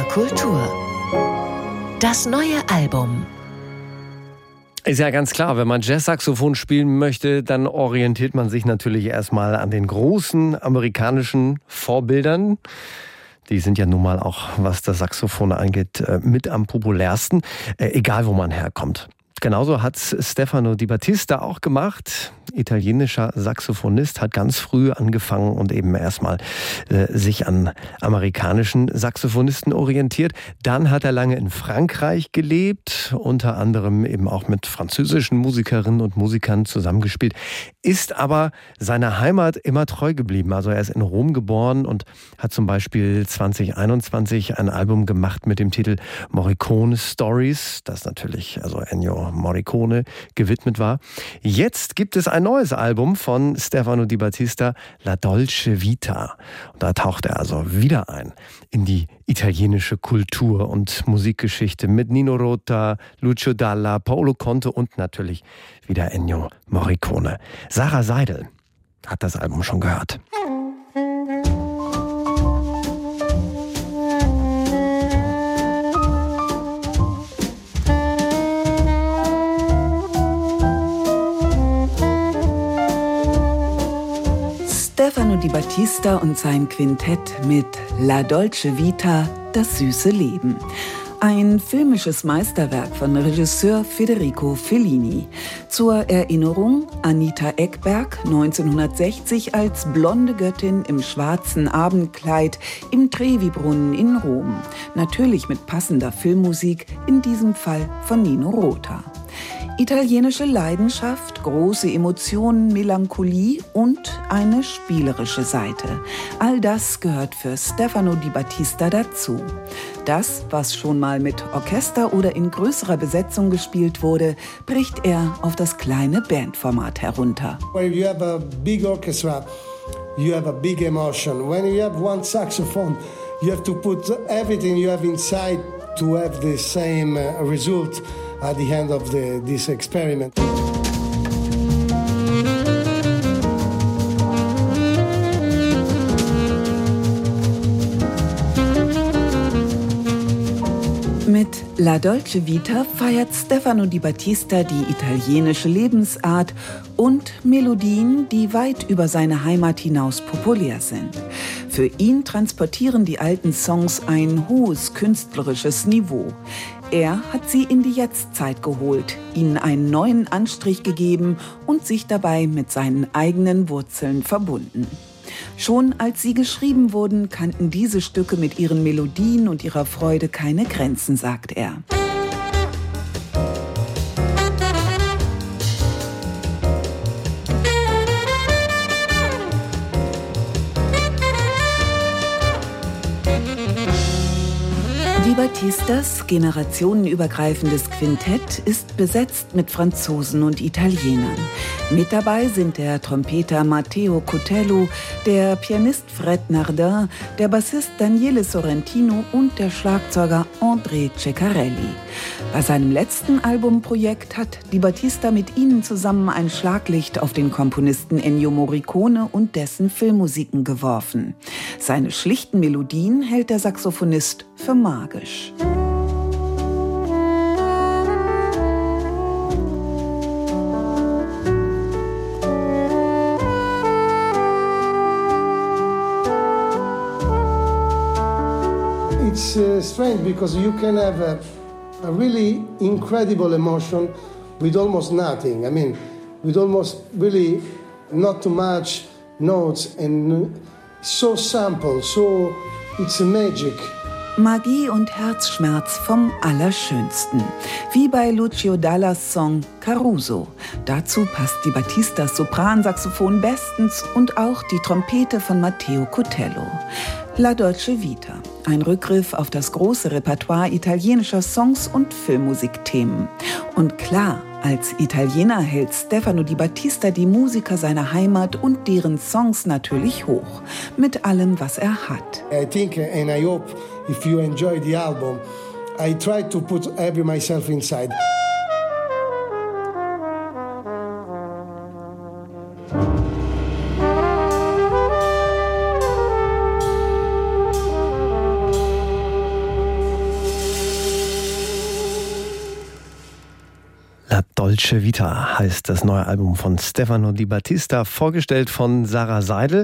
Kultur. Das neue Album. Ist ja ganz klar, wenn man Jazzsaxophon spielen möchte, dann orientiert man sich natürlich erstmal an den großen amerikanischen Vorbildern. Die sind ja nun mal auch, was das Saxophon angeht, mit am populärsten, egal wo man herkommt. Genauso hat Stefano Di Battista auch gemacht. Italienischer Saxophonist, hat ganz früh angefangen und eben erstmal sich an amerikanischen Saxophonisten orientiert. Dann hat er lange in Frankreich gelebt, unter anderem eben auch mit französischen Musikerinnen und Musikern zusammengespielt, ist aber seiner Heimat immer treu geblieben. Also er ist in Rom geboren und hat zum Beispiel 2021 ein Album gemacht mit dem Titel Morricone Stories, das natürlich also Ennio Morricone gewidmet war. Jetzt gibt es ein neues Album von Stefano Di Battista, La Dolce Vita. Und da taucht er also wieder ein in die italienische Kultur und Musikgeschichte mit Nino Rota, Lucio Dalla, Paolo Conte und natürlich wieder Ennio Morricone. Sarah Seidel hat das Album schon gehört. Stefano Di Battista und sein Quintett mit La Dolce Vita, das süße Leben. Ein filmisches Meisterwerk von Regisseur Federico Fellini. Zur Erinnerung, Anita Ekberg, 1960 als blonde Göttin im schwarzen Abendkleid im Trevi-Brunnen in Rom. Natürlich mit passender Filmmusik, in diesem Fall von Nino Rota. Italienische Leidenschaft, große Emotionen, Melancholie und eine spielerische Seite. All das gehört für Stefano Di Battista dazu. Das, was schon mal mit Orchester oder in größerer Besetzung gespielt wurde, bricht er auf das kleine Bandformat herunter. When you have a big orchestra, you have a big emotion. When you have one saxophone, you have to put everything you have inside to have the same result at the end of this experiment. Mit La Dolce Vita feiert Stefano Di Battista die italienische Lebensart und Melodien, die weit über seine Heimat hinaus populär sind. Für ihn transportieren die alten Songs ein hohes künstlerisches Niveau. Er hat sie in die Jetztzeit geholt, ihnen einen neuen Anstrich gegeben und sich dabei mit seinen eigenen Wurzeln verbunden. Schon als sie geschrieben wurden, kannten diese Stücke mit ihren Melodien und ihrer Freude keine Grenzen, sagt er. Di Battistas generationenübergreifendes Quintett ist besetzt mit Franzosen und Italienern. Mit dabei sind der Trompeter Matteo Cutello, der Pianist Fred Nardin, der Bassist Daniele Sorrentino und der Schlagzeuger André Ceccarelli. Bei seinem letzten Albumprojekt hat Di Battista mit ihnen zusammen ein Schlaglicht auf den Komponisten Ennio Morricone und dessen Filmmusiken geworfen. Seine schlichten Melodien hält der Saxophonist für magisch. It's strange because you can have a really incredible emotion with almost nothing. I mean, with almost really not too much notes and so simple, so it's a magic. Magie und Herzschmerz vom Allerschönsten. Wie bei Lucio Dallas Song Caruso. Dazu passt Di Battistas Sopransaxophon bestens und auch die Trompete von Matteo Cutello. La Dolce Vita. Ein Rückgriff auf das große Repertoire italienischer Songs und Filmmusikthemen. Und klar, als Italiener hält Stefano Di Battista die Musiker seiner Heimat und deren Songs natürlich hoch. Mit allem, was er hat. I think and I hope if you enjoy the album, I try to put myself inside. La Dolce Vita heißt das neue Album von Stefano Di Battista, vorgestellt von Sarah Seidel,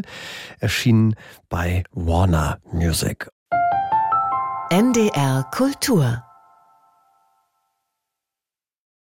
erschienen bei Warner Music. NDR Kultur